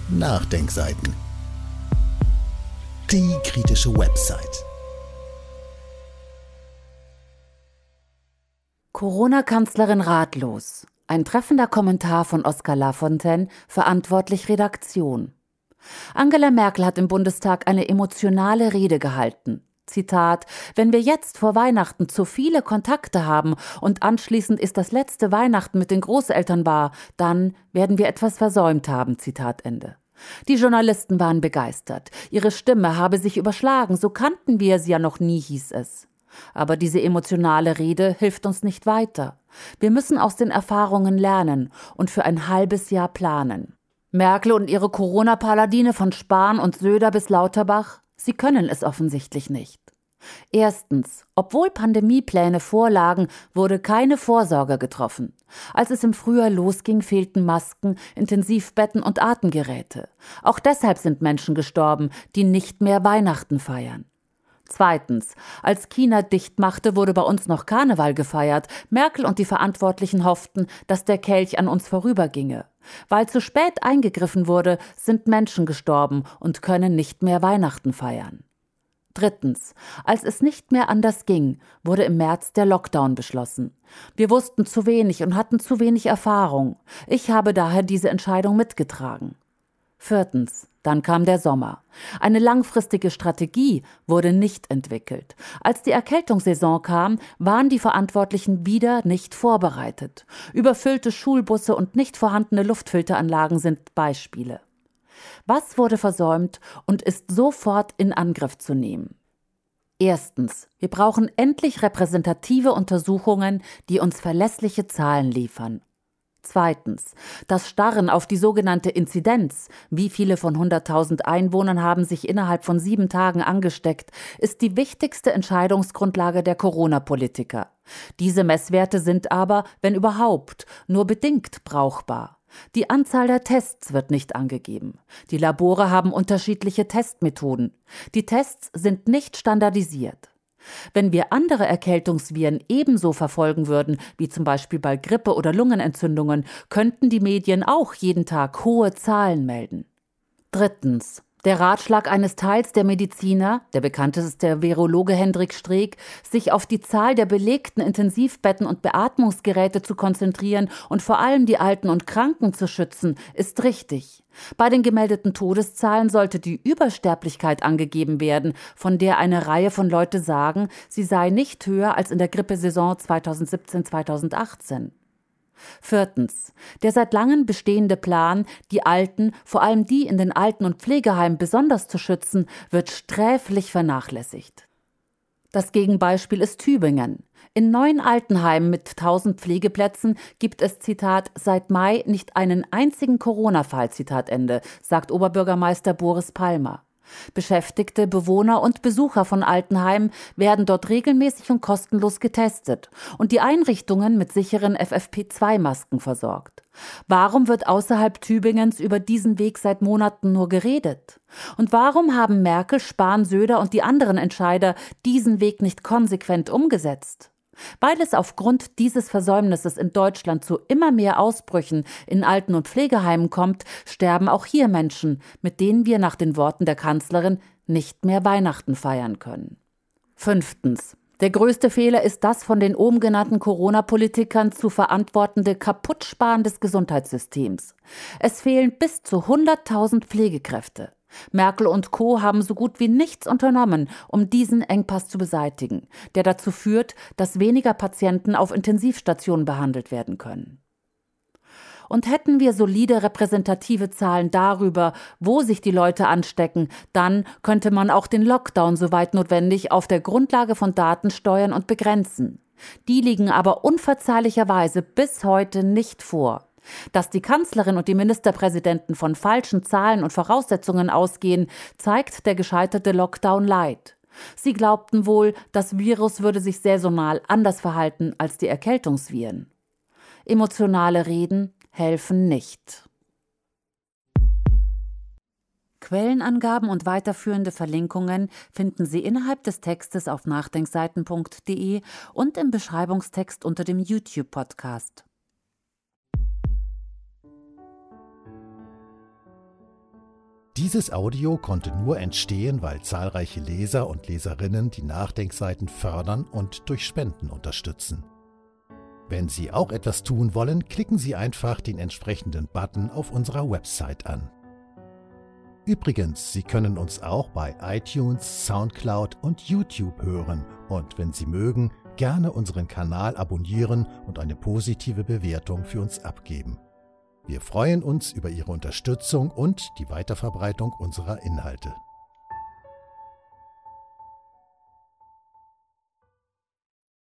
Nachdenkseiten. Die kritische Website. Corona-Kanzlerin ratlos. Ein treffender Kommentar von Oskar Lafontaine, verantwortlich Redaktion. Angela Merkel hat im Bundestag eine emotionale Rede gehalten. Zitat: Wenn wir jetzt vor Weihnachten zu viele Kontakte haben und anschließend ist das letzte Weihnachten mit den Großeltern war, dann werden wir etwas versäumt haben. Zitat Ende. Die Journalisten waren begeistert. Ihre Stimme habe sich überschlagen, so kannten wir sie ja noch nie, hieß es. Aber diese emotionale Rede hilft uns nicht weiter. Wir müssen aus den Erfahrungen lernen und für ein halbes Jahr planen. Merkel und ihre Corona-Paladine von Spahn und Söder bis Lauterbach, sie können es offensichtlich nicht. Erstens, obwohl Pandemiepläne vorlagen, wurde keine Vorsorge getroffen. Als es im Frühjahr losging, fehlten Masken, Intensivbetten und Atemgeräte. Auch deshalb sind Menschen gestorben, die nicht mehr Weihnachten feiern. Zweitens, als China dicht machte, wurde bei uns noch Karneval gefeiert. Merkel und die Verantwortlichen hofften, dass der Kelch an uns vorüberginge. Weil zu spät eingegriffen wurde, sind Menschen gestorben und können nicht mehr Weihnachten feiern. Drittens, als es nicht mehr anders ging, wurde im März der Lockdown beschlossen. Wir wussten zu wenig und hatten zu wenig Erfahrung. Ich habe daher diese Entscheidung mitgetragen. Viertens, dann kam der Sommer. Eine langfristige Strategie wurde nicht entwickelt. Als die Erkältungssaison kam, waren die Verantwortlichen wieder nicht vorbereitet. Überfüllte Schulbusse und nicht vorhandene Luftfilteranlagen sind Beispiele. Was wurde versäumt und ist sofort in Angriff zu nehmen? Erstens, wir brauchen endlich repräsentative Untersuchungen, die uns verlässliche Zahlen liefern. Zweitens, das Starren auf die sogenannte Inzidenz, wie viele von 100.000 Einwohnern haben sich innerhalb von 7 Tagen angesteckt, ist die wichtigste Entscheidungsgrundlage der Corona-Politiker. Diese Messwerte sind aber, wenn überhaupt, nur bedingt brauchbar. Die Anzahl der Tests wird nicht angegeben. Die Labore haben unterschiedliche Testmethoden. Die Tests sind nicht standardisiert. Wenn wir andere Erkältungsviren ebenso verfolgen würden, wie zum Beispiel bei Grippe oder Lungenentzündungen, könnten die Medien auch jeden Tag hohe Zahlen melden. Drittens. Der Ratschlag eines Teils der Mediziner, der bekannteste ist der Virologe Hendrik Streeck, sich auf die Zahl der belegten Intensivbetten und Beatmungsgeräte zu konzentrieren und vor allem die Alten und Kranken zu schützen, ist richtig. Bei den gemeldeten Todeszahlen sollte die Übersterblichkeit angegeben werden, von der eine Reihe von Leuten sagen, sie sei nicht höher als in der Grippesaison 2017/2018. Viertens. Der seit langem bestehende Plan, die Alten, vor allem die in den Alten- und Pflegeheimen besonders zu schützen, wird sträflich vernachlässigt. Das Gegenbeispiel ist Tübingen. In 9 Altenheimen mit 1000 Pflegeplätzen gibt es, Zitat, seit Mai nicht einen einzigen Corona-Fall, Zitat Ende, sagt Oberbürgermeister Boris Palmer. Beschäftigte, Bewohner und Besucher von Altenheimen werden dort regelmäßig und kostenlos getestet und die Einrichtungen mit sicheren FFP2-Masken versorgt. Warum wird außerhalb Tübingens über diesen Weg seit Monaten nur geredet? Und warum haben Merkel, Spahn, Söder und die anderen Entscheider diesen Weg nicht konsequent umgesetzt? Weil es aufgrund dieses Versäumnisses in Deutschland zu immer mehr Ausbrüchen in Alten- und Pflegeheimen kommt, sterben auch hier Menschen, mit denen wir nach den Worten der Kanzlerin nicht mehr Weihnachten feiern können. Fünftens. Der größte Fehler ist das von den oben genannten Corona-Politikern zu verantwortende Kaputtsparen des Gesundheitssystems. Es fehlen bis zu 100.000 Pflegekräfte. Merkel und Co. haben so gut wie nichts unternommen, um diesen Engpass zu beseitigen, der dazu führt, dass weniger Patienten auf Intensivstationen behandelt werden können. Und hätten wir solide repräsentative Zahlen darüber, wo sich die Leute anstecken, dann könnte man auch den Lockdown soweit notwendig auf der Grundlage von Daten steuern und begrenzen. Die liegen aber unverzeihlicherweise bis heute nicht vor. Dass die Kanzlerin und die Ministerpräsidenten von falschen Zahlen und Voraussetzungen ausgehen, zeigt der gescheiterte Lockdown Light. Sie glaubten wohl, das Virus würde sich saisonal anders verhalten als die Erkältungsviren. Emotionale Reden helfen nicht. Quellenangaben und weiterführende Verlinkungen finden Sie innerhalb des Textes auf nachdenkseiten.de und im Beschreibungstext unter dem YouTube-Podcast. Dieses Audio konnte nur entstehen, weil zahlreiche Leser und Leserinnen die Nachdenkseiten fördern und durch Spenden unterstützen. Wenn Sie auch etwas tun wollen, klicken Sie einfach den entsprechenden Button auf unserer Website an. Übrigens, Sie können uns auch bei iTunes, SoundCloud und YouTube hören und wenn Sie mögen, gerne unseren Kanal abonnieren und eine positive Bewertung für uns abgeben. Wir freuen uns über Ihre Unterstützung und die Weiterverbreitung unserer Inhalte.